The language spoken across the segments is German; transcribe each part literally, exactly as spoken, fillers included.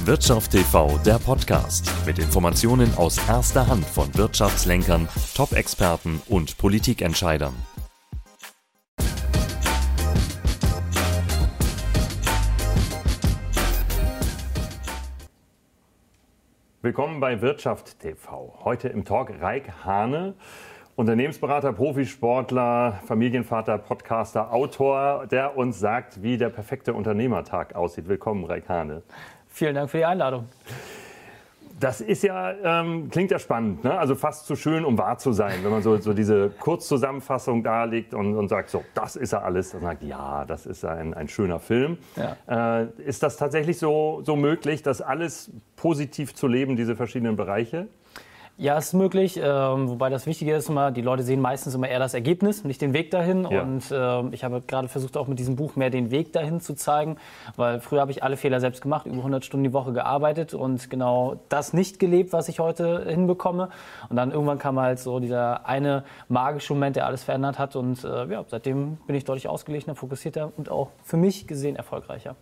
Wirtschaft T V, der Podcast mit Informationen aus erster Hand von Wirtschaftslenkern, Top-Experten und Politikentscheidern. Willkommen bei Wirtschaft T V. Heute im Talk Raik Hane, Unternehmensberater, Profisportler, Familienvater, Podcaster, Autor, der uns sagt, wie der perfekte Unternehmertag aussieht. Willkommen, Raik Hane. Vielen Dank für die Einladung. Das ist ja, ähm, klingt ja spannend, ne? Also fast zu schön, um wahr zu sein, wenn man so, so diese Kurzzusammenfassung darlegt und, und sagt, so, das ist ja alles. Dann sagt, ja, das ist ein, ein schöner Film. Ja. Äh, ist das tatsächlich so, so möglich, das alles positiv zu leben, diese verschiedenen Bereiche? Ja, es ist möglich, ähm, wobei das Wichtige ist immer, die Leute sehen meistens immer eher das Ergebnis, nicht den Weg dahin. Ja. Und äh, ich habe gerade versucht, auch mit diesem Buch mehr den Weg dahin zu zeigen, weil früher habe ich alle Fehler selbst gemacht, über hundert Stunden die Woche gearbeitet und genau das nicht gelebt, was ich heute hinbekomme. Und dann irgendwann kam halt so dieser eine magische Moment, der alles verändert hat. Und äh, ja, seitdem bin ich deutlich ausgeglichener, fokussierter und auch für mich gesehen erfolgreicher.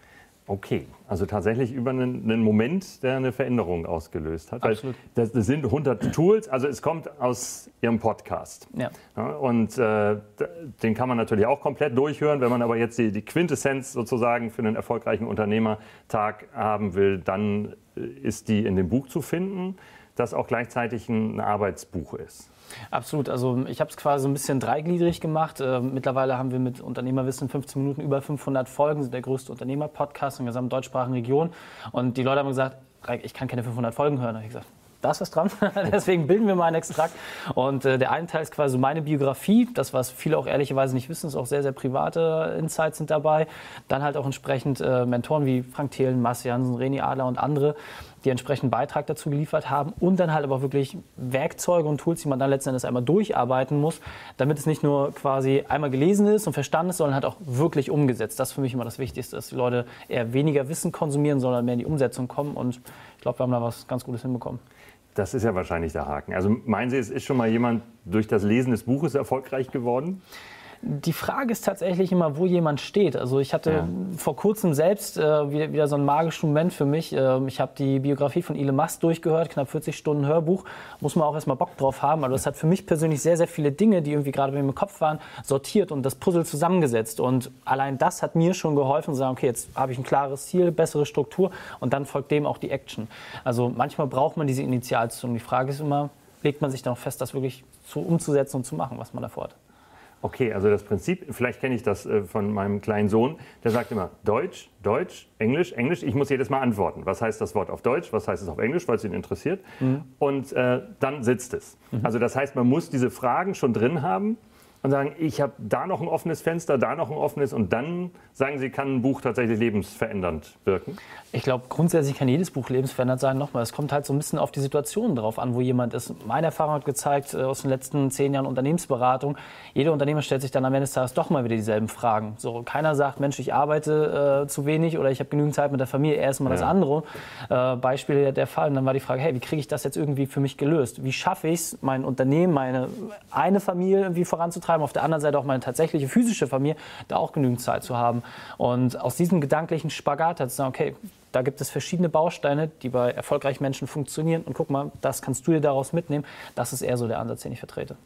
Okay, also tatsächlich über einen, einen Moment, der eine Veränderung ausgelöst hat. Absolut. Das, das sind hundert Tools, also es kommt aus Ihrem Podcast. Ja. Ja, und äh, den kann man natürlich auch komplett durchhören. Wenn man aber jetzt die, die Quintessenz sozusagen für einen erfolgreichen Unternehmertag haben will, dann ist die in dem Buch zu finden, das auch gleichzeitig ein Arbeitsbuch ist. Absolut. Also ich habe es quasi so ein bisschen dreigliedrig gemacht. Äh, mittlerweile haben wir mit Unternehmerwissen fünfzehn Minuten über fünfhundert Folgen, sind der größte Unternehmer-Podcast in der gesamten deutschsprachigen Region. Und die Leute haben gesagt, ich kann keine fünfhundert Folgen hören. Da habe ich gesagt, da ist was dran. Deswegen bilden wir mal einen Extrakt. Und äh, der eine Teil ist quasi so meine Biografie. Das, was viele auch ehrlicherweise nicht wissen, ist auch sehr, sehr private Insights sind dabei. Dann halt auch entsprechend äh, Mentoren wie Frank Thelen, Marcel Jansen, René Adler und andere, die entsprechend Beitrag dazu geliefert haben. Und dann halt aber auch wirklich Werkzeuge und Tools, die man dann letzten Endes einmal durcharbeiten muss, damit es nicht nur quasi einmal gelesen ist und verstanden ist, sondern halt auch wirklich umgesetzt. Das ist für mich immer das Wichtigste, dass die Leute eher weniger Wissen konsumieren, sondern mehr in die Umsetzung kommen. Und ich glaube, wir haben da was ganz Gutes hinbekommen. Das ist ja wahrscheinlich der Haken. Also meinen Sie, es ist schon mal jemand durch das Lesen des Buches erfolgreich geworden? Die Frage ist tatsächlich immer, wo jemand steht. Also ich hatte ja. vor kurzem selbst äh, wieder, wieder so einen magischen Moment für mich. Äh, ich habe die Biografie von Elon Musk durchgehört, knapp vierzig Stunden Hörbuch. Muss man auch erstmal Bock drauf haben. Aber das hat für mich persönlich sehr, sehr viele Dinge, die irgendwie gerade bei mir im Kopf waren, sortiert und das Puzzle zusammengesetzt. Und allein das hat mir schon geholfen, zu sagen, okay, jetzt habe ich ein klares Ziel, bessere Struktur und dann folgt dem auch die Action. Also manchmal braucht man diese Initialzündung. Die Frage ist immer, legt man sich dann auch fest, das wirklich zu, umzusetzen und zu machen, was man davor hat. Okay, also das Prinzip, vielleicht kenne ich das äh, von meinem kleinen Sohn, der sagt immer Deutsch, Deutsch, Englisch, Englisch. Ich muss jedes Mal antworten. Was heißt das Wort auf Deutsch, was heißt es auf Englisch, weil es ihn interessiert. Mhm. Und äh, dann sitzt es. Mhm. Also das heißt, man muss diese Fragen schon drin haben und sagen, ich habe da noch ein offenes Fenster, da noch ein offenes. Und dann sagen Sie, kann ein Buch tatsächlich lebensverändernd wirken? Ich glaube, grundsätzlich kann jedes Buch lebensverändernd sein. Nochmal, es kommt halt so ein bisschen auf die Situation drauf an, wo jemand ist. Meine Erfahrung hat gezeigt, aus den letzten zehn Jahren Unternehmensberatung, jeder Unternehmer stellt sich dann am Ende des Tages doch mal wieder dieselben Fragen. So, keiner sagt, Mensch, ich arbeite äh, zu wenig oder ich habe genügend Zeit mit der Familie. Er ist immer ja. das andere. Äh, Beispiel der Fall. Und dann war die Frage, hey, wie kriege ich das jetzt irgendwie für mich gelöst? Wie schaffe ich es, mein Unternehmen, meine eine Familie irgendwie voranzutreiben, auf der anderen Seite auch meine tatsächliche physische Familie, da auch genügend Zeit zu haben. Und aus diesem gedanklichen Spagat hat zu sagen, okay, da gibt es verschiedene Bausteine, die bei erfolgreichen Menschen funktionieren. Und guck mal, das kannst du dir daraus mitnehmen. Das ist eher so der Ansatz, den ich vertrete.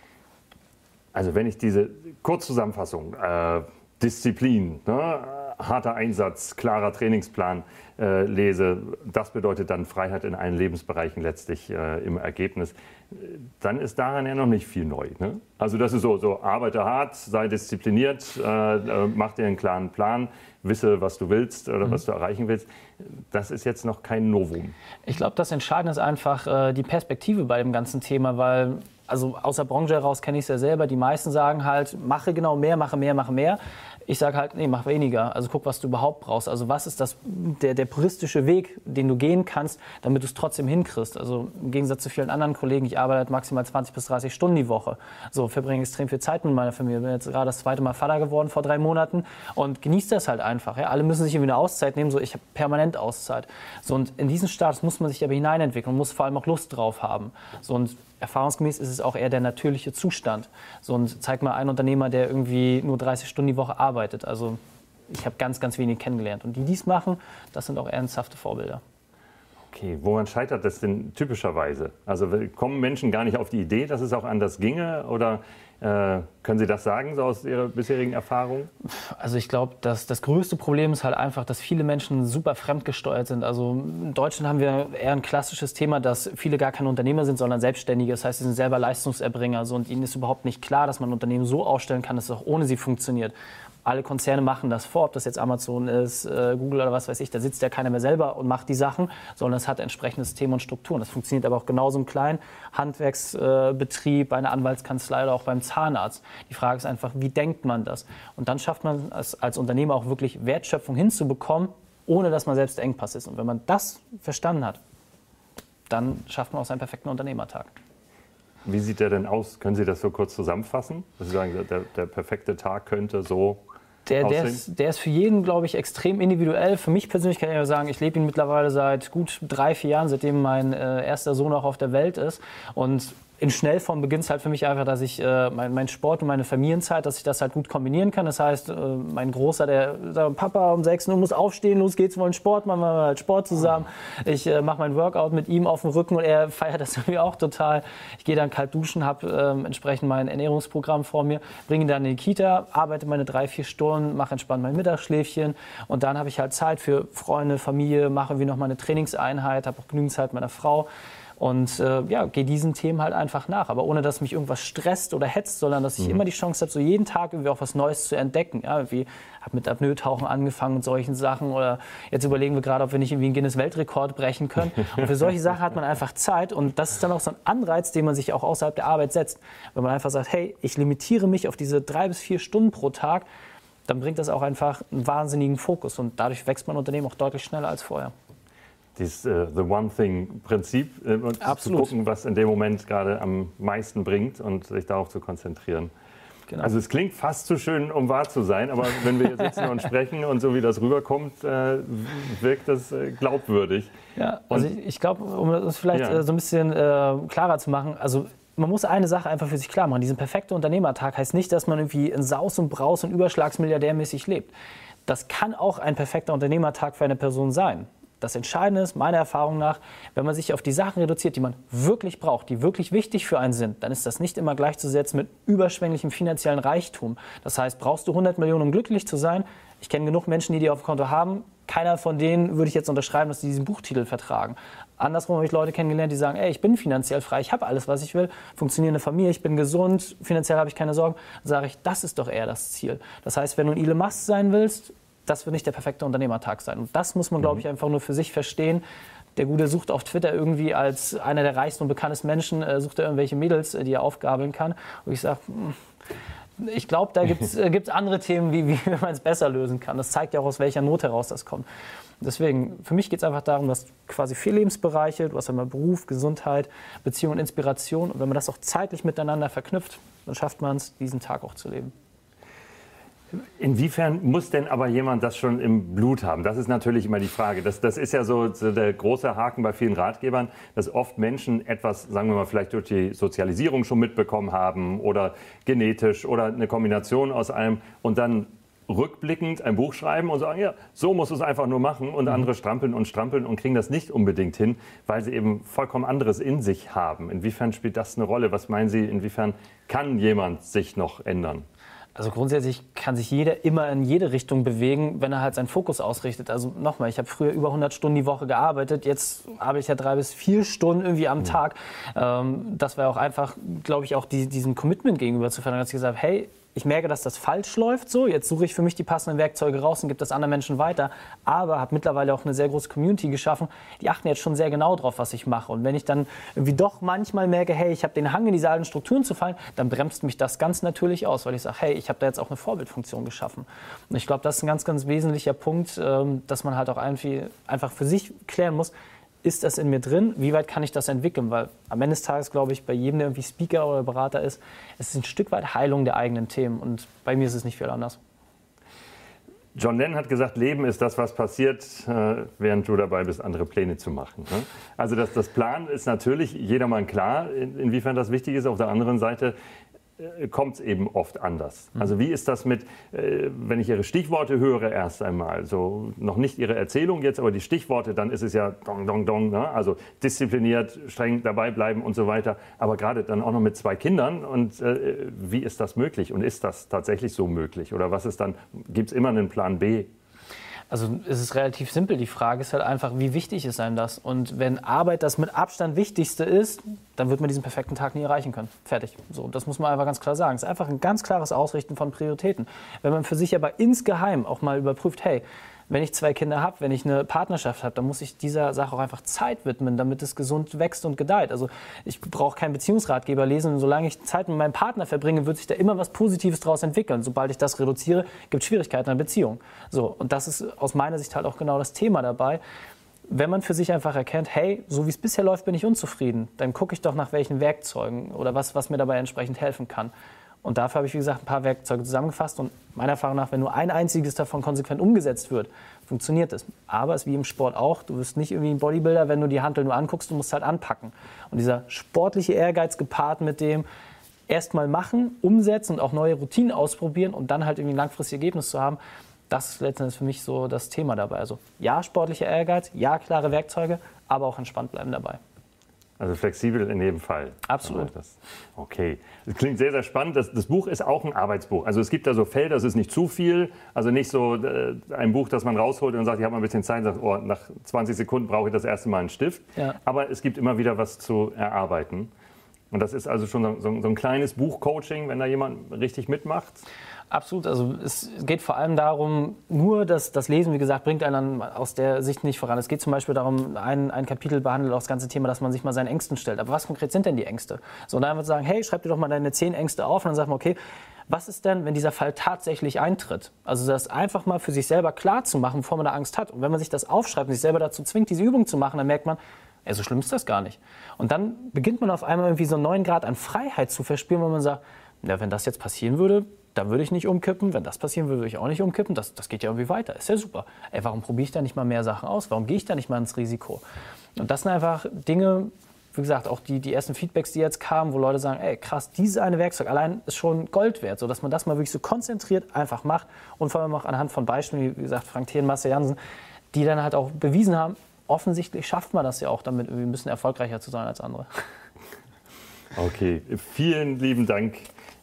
Also wenn ich diese Kurzzusammenfassung, äh, Disziplin, ne, harter Einsatz, klarer Trainingsplan äh, lese, das bedeutet dann Freiheit in allen Lebensbereichen letztlich äh, im Ergebnis, dann ist daran ja noch nicht viel neu. Ne? Also das ist so, so, arbeite hart, sei diszipliniert, äh, äh, mach dir einen klaren Plan, wisse, was du willst oder mhm. was du erreichen willst. Das ist jetzt noch kein Novum. Ich glaube, das Entscheidende ist einfach äh, die Perspektive bei dem ganzen Thema, weil also aus der Branche heraus kenne ich es ja selber, die meisten sagen halt, mache genau mehr, mache mehr, mache mehr. Ich sage halt, nee, mach weniger. Also guck, was du überhaupt brauchst. Also was ist das, der, der puristische Weg, den du gehen kannst, damit du es trotzdem hinkriegst. Also im Gegensatz zu vielen anderen Kollegen, ich arbeite halt maximal zwanzig bis dreißig Stunden die Woche. So, verbringe extrem viel Zeit mit meiner Familie. Ich bin jetzt gerade das zweite Mal Vater geworden vor drei Monaten und genieße das halt einfach. Ja? Alle müssen sich irgendwie eine Auszeit nehmen. So, ich habe permanent Auszeit. So, und in diesen Status muss man sich aber hineinentwickeln und muss vor allem auch Lust drauf haben. So, und erfahrungsgemäß ist es auch eher der natürliche Zustand. So, und zeig mal einen Unternehmer, der irgendwie nur dreißig Stunden die Woche arbeitet. Also ich habe ganz, ganz wenig kennengelernt. Und die, die es machen, das sind auch ernsthafte Vorbilder. Okay, woran scheitert das denn typischerweise? Also kommen Menschen gar nicht auf die Idee, dass es auch anders ginge? Oder äh, können Sie das sagen, so aus Ihrer bisherigen Erfahrung? Also ich glaube, dass das größte Problem ist halt einfach, dass viele Menschen super fremdgesteuert sind. Also in Deutschland haben wir eher ein klassisches Thema, dass viele gar keine Unternehmer sind, sondern Selbstständige. Das heißt, sie sind selber Leistungserbringer. So, und ihnen ist überhaupt nicht klar, dass man ein Unternehmen so aufstellen kann, dass es auch ohne sie funktioniert. Alle Konzerne machen das vor, ob das jetzt Amazon ist, äh, Google oder was weiß ich, da sitzt ja keiner mehr selber und macht die Sachen, sondern es hat entsprechende Systeme und Strukturen. Das funktioniert aber auch genauso im kleinen Handwerksbetrieb, bei einer Anwaltskanzlei oder auch beim Zahnarzt. Die Frage ist einfach, wie denkt man das? Und dann schafft man es als Unternehmer auch wirklich Wertschöpfung hinzubekommen, ohne dass man selbst der Engpass ist. Und wenn man das verstanden hat, dann schafft man auch seinen perfekten Unternehmertag. Wie sieht der denn aus? Können Sie das so kurz zusammenfassen? Dass Sie sagen, der, der perfekte Tag könnte so Der, der, aussehen? ist, der ist für jeden, glaube ich, extrem individuell. Für mich persönlich kann ich ja sagen, ich lebe ihn mittlerweile seit gut drei, vier Jahren, seitdem mein äh, erster Sohn auch auf der Welt ist. Und in Schnellform beginnt es halt für mich einfach, dass ich äh, mein, mein Sport und meine Familienzeit, dass ich das halt gut kombinieren kann. Das heißt, äh, mein Großer, der sagt, Papa, um sechs Uhr muss aufstehen, los geht's, wir wollen Sport, machen wir halt Sport zusammen. Ich äh, mache mein Workout mit ihm auf dem Rücken und er feiert das irgendwie auch total. Ich gehe dann kalt duschen, habe äh, entsprechend mein Ernährungsprogramm vor mir, bringe ihn dann in die Kita, arbeite meine drei, vier Stunden, mache entspannt mein Mittagsschläfchen und dann habe ich halt Zeit für Freunde, Familie, mache irgendwie noch mal eine Trainingseinheit, habe auch genügend Zeit mit meiner Frau. Und äh, ja, gehe diesen Themen halt einfach nach. Aber ohne, dass mich irgendwas stresst oder hetzt, sondern dass ich mhm. immer die Chance habe, so jeden Tag irgendwie auch was Neues zu entdecken. Ja, irgendwie habe mit Apnoe-Tauchen angefangen und solchen Sachen. Oder jetzt überlegen wir gerade, ob wir nicht irgendwie einen Guinness-Weltrekord brechen können. Und für solche Sachen hat man einfach Zeit. Und das ist dann auch so ein Anreiz, den man sich auch außerhalb der Arbeit setzt. Wenn man einfach sagt, hey, ich limitiere mich auf diese drei bis vier Stunden pro Tag, dann bringt das auch einfach einen wahnsinnigen Fokus. Und dadurch wächst mein Unternehmen auch deutlich schneller als vorher. Dieses uh, The One-Thing-Prinzip, äh, zu gucken, was in dem Moment gerade am meisten bringt und sich darauf zu konzentrieren. Genau. Also es klingt fast zu schön, um wahr zu sein, aber wenn wir hier sitzen und sprechen und so wie das rüberkommt, äh, wirkt das äh, glaubwürdig. Ja, also und, ich, ich glaube, um das vielleicht ja. äh, so ein bisschen äh, klarer zu machen, also man muss eine Sache einfach für sich klar machen. Diesen perfekten Unternehmertag heißt nicht, dass man irgendwie in Saus und Braus und überschlagsmilliardärmäßig lebt. Das kann auch ein perfekter Unternehmertag für eine Person sein. Das Entscheidende ist, meiner Erfahrung nach, wenn man sich auf die Sachen reduziert, die man wirklich braucht, die wirklich wichtig für einen sind, dann ist das nicht immer gleichzusetzen mit überschwänglichem finanziellen Reichtum. Das heißt, brauchst du hundert Millionen, um glücklich zu sein? Ich kenne genug Menschen, die die auf dem Konto haben. Keiner von denen würde ich jetzt unterschreiben, dass sie diesen Buchtitel vertragen. Andersrum habe ich Leute kennengelernt, die sagen, ey, ich bin finanziell frei, ich habe alles, was ich will, funktionierende Familie, ich bin gesund, finanziell habe ich keine Sorgen. Dann sage ich, das ist doch eher das Ziel. Das heißt, wenn du ein Elon Musk sein willst, das wird nicht der perfekte Unternehmertag sein. Und das muss man, glaube ich, einfach nur für sich verstehen. Der Gute sucht auf Twitter irgendwie als einer der reichsten und bekanntesten Menschen, äh, sucht er irgendwelche Mädels, die er aufgabeln kann. Und ich sage, ich glaube, da gibt es äh, andere Themen, wie, wie man es besser lösen kann. Das zeigt ja auch, aus welcher Not heraus das kommt. Deswegen, für mich geht es einfach darum, dass quasi vier Lebensbereiche, du hast einmal Beruf, Gesundheit, Beziehung und Inspiration. Und wenn man das auch zeitlich miteinander verknüpft, dann schafft man es, diesen Tag auch zu leben. Inwiefern muss denn aber jemand das schon im Blut haben? Das ist natürlich immer die Frage. Das, das ist ja so, so der große Haken bei vielen Ratgebern, dass oft Menschen etwas, sagen wir mal, vielleicht durch die Sozialisierung schon mitbekommen haben oder genetisch oder eine Kombination aus allem und dann rückblickend ein Buch schreiben und sagen, ja, so muss es einfach nur machen und mhm. andere strampeln und strampeln und kriegen das nicht unbedingt hin, weil sie eben vollkommen anderes in sich haben. Inwiefern spielt das eine Rolle? Was meinen Sie, inwiefern kann jemand sich noch ändern? Also grundsätzlich kann sich jeder immer in jede Richtung bewegen, wenn er halt seinen Fokus ausrichtet. Also nochmal, ich habe früher über hundert Stunden die Woche gearbeitet, jetzt arbeite ich ja drei bis vier Stunden irgendwie am mhm. Tag. Ähm, das war auch einfach, glaube ich, auch die, diesem Commitment gegenüber zu verändern, dass ich gesagt habe, hey, ich merke, dass das falsch läuft, so, jetzt suche ich für mich die passenden Werkzeuge raus und gebe das anderen Menschen weiter, aber habe mittlerweile auch eine sehr große Community geschaffen, die achten jetzt schon sehr genau drauf, was ich mache. Und wenn ich dann irgendwie doch manchmal merke, hey, ich habe den Hang in diese alten Strukturen zu fallen, dann bremst mich das ganz natürlich aus, weil ich sage, hey, ich habe da jetzt auch eine Vorbildfunktion geschaffen. Und ich glaube, das ist ein ganz, ganz wesentlicher Punkt, dass man halt auch einfach für sich klären muss, ist das in mir drin? Wie weit kann ich das entwickeln? Weil am Ende des Tages, glaube ich, bei jedem, der irgendwie Speaker oder Berater ist, es ist ein Stück weit Heilung der eigenen Themen. Und bei mir ist es nicht viel anders. John Lennon hat gesagt, Leben ist das, was passiert, während du dabei bist, andere Pläne zu machen. Also das, das Plan ist natürlich jedermann klar, inwiefern das wichtig ist. Auf der anderen Seite kommt es eben oft anders. Also wie ist das mit, äh, wenn ich Ihre Stichworte höre erst einmal, so noch nicht Ihre Erzählung jetzt, aber die Stichworte, dann ist es ja dong, dong, dong, ne? Also diszipliniert, streng dabei bleiben und so weiter, aber gerade dann auch noch mit zwei Kindern und äh, wie ist das möglich und ist das tatsächlich so möglich oder was ist dann, gibt es immer einen Plan B? Also es ist relativ simpel. Die Frage ist halt einfach, wie wichtig ist einem das? Und wenn Arbeit das mit Abstand Wichtigste ist, dann wird man diesen perfekten Tag nie erreichen können. Fertig. So, das muss man einfach ganz klar sagen. Es ist einfach ein ganz klares Ausrichten von Prioritäten. Wenn man für sich aber insgeheim auch mal überprüft, hey, wenn ich zwei Kinder habe, wenn ich eine Partnerschaft habe, dann muss ich dieser Sache auch einfach Zeit widmen, damit es gesund wächst und gedeiht. Also ich brauche keinen Beziehungsratgeber lesen. Und solange ich Zeit mit meinem Partner verbringe, wird sich da immer was Positives daraus entwickeln. Sobald ich das reduziere, gibt es Schwierigkeiten in der Beziehung. So, und das ist aus meiner Sicht halt auch genau das Thema dabei. Wenn man für sich einfach erkennt, hey, so wie es bisher läuft, bin ich unzufrieden, dann gucke ich doch nach welchen Werkzeugen oder was, was mir dabei entsprechend helfen kann. Und dafür habe ich, wie gesagt, ein paar Werkzeuge zusammengefasst. Und meiner Erfahrung nach, wenn nur ein einziges davon konsequent umgesetzt wird, funktioniert es. Aber es ist wie im Sport auch. Du wirst nicht irgendwie ein Bodybuilder, wenn du die Hantel nur anguckst, du musst halt anpacken. Und dieser sportliche Ehrgeiz gepaart mit dem erstmal machen, umsetzen und auch neue Routinen ausprobieren und dann halt irgendwie ein langfristiges Ergebnis zu haben, das ist letztendlich für mich so das Thema dabei. Also ja, sportlicher Ehrgeiz, ja, klare Werkzeuge, aber auch entspannt bleiben dabei. Also flexibel in jedem Fall. Absolut. Das, okay. Das klingt sehr, sehr spannend. Das, das Buch ist auch ein Arbeitsbuch. Also es gibt da so Felder, es ist nicht zu viel. Also nicht so äh, ein Buch, das man rausholt und sagt, ich habe mal ein bisschen Zeit und sagt, oh, nach zwanzig Sekunden brauche ich das erste Mal einen Stift. Ja. Aber es gibt immer wieder was zu erarbeiten. Und das ist also schon so, so ein kleines Buchcoaching, wenn da jemand richtig mitmacht. Absolut. Also es geht vor allem darum, nur das, das Lesen, wie gesagt, bringt einen aus der Sicht nicht voran. Es geht zum Beispiel darum, ein, ein Kapitel behandelt auch das ganze Thema, dass man sich mal seinen Ängsten stellt. Aber was konkret sind denn die Ängste? So, und dann einfach sagen, hey, schreib dir doch mal deine zehn Ängste auf. Und dann sagt man, okay, was ist denn, wenn dieser Fall tatsächlich eintritt? Also das einfach mal für sich selber klar zu machen, bevor man da Angst hat. Und wenn man sich das aufschreibt und sich selber dazu zwingt, diese Übung zu machen, dann merkt man, ey, so schlimm ist das gar nicht. Und dann beginnt man auf einmal irgendwie so einen neuen Grad an Freiheit zu verspüren, wenn man sagt, ja, wenn das jetzt passieren würde, dann würde ich nicht umkippen. Wenn das passieren würde, würde ich auch nicht umkippen. Das, das geht ja irgendwie weiter. Ist ja super. Ey, warum probiere ich da nicht mal mehr Sachen aus? Warum gehe ich da nicht mal ins Risiko? Und das sind einfach Dinge, wie gesagt, auch die, die ersten Feedbacks, die jetzt kamen, wo Leute sagen, ey, krass, dieses eine Werkzeug allein ist schon Gold wert. So, dass man das mal wirklich so konzentriert einfach macht. Und vor allem auch anhand von Beispielen, wie gesagt, Frank Thelen, Marcel Jansen, die dann halt auch bewiesen haben, offensichtlich schafft man das ja auch, damit irgendwie ein bisschen erfolgreicher zu sein als andere. Okay, vielen lieben Dank.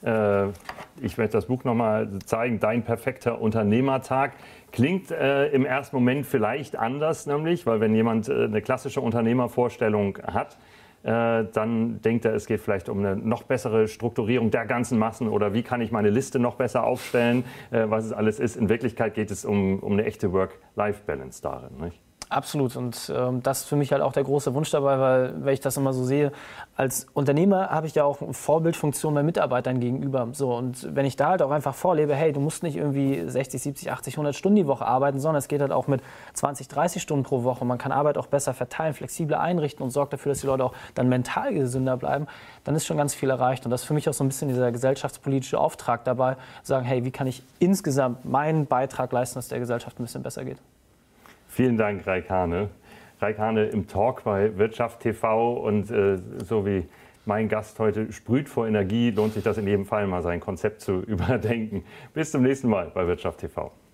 Ich werde das Buch nochmal zeigen. Dein perfekter Unternehmertag. Klingt äh, im ersten Moment vielleicht anders, nämlich, weil wenn jemand äh, eine klassische Unternehmervorstellung hat, äh, dann denkt er, es geht vielleicht um eine noch bessere Strukturierung der ganzen Massen oder wie kann ich meine Liste noch besser aufstellen, äh, was es alles ist. In Wirklichkeit geht es um, um eine echte Work-Life-Balance darin, nicht? Absolut. Und ähm, das ist für mich halt auch der große Wunsch dabei, weil, wenn ich das immer so sehe, als Unternehmer habe ich ja auch eine Vorbildfunktion meinen Mitarbeitern gegenüber. So, und wenn ich da halt auch einfach vorlebe, hey, du musst nicht irgendwie sechzig, siebzig, achtzig, hundert Stunden die Woche arbeiten, sondern es geht halt auch mit zwanzig, dreißig Stunden pro Woche. Man kann Arbeit auch besser verteilen, flexibler einrichten und sorgt dafür, dass die Leute auch dann mental gesünder bleiben, dann ist schon ganz viel erreicht. Und das ist für mich auch so ein bisschen dieser gesellschaftspolitische Auftrag dabei, sagen, hey, wie kann ich insgesamt meinen Beitrag leisten, dass der Gesellschaft ein bisschen besser geht. Vielen Dank, Raik Hane. Raik Hane im Talk bei Wirtschaft T V und äh, so wie mein Gast heute sprüht vor Energie, lohnt sich das in jedem Fall mal, sein Konzept zu überdenken. Bis zum nächsten Mal bei Wirtschaft T V.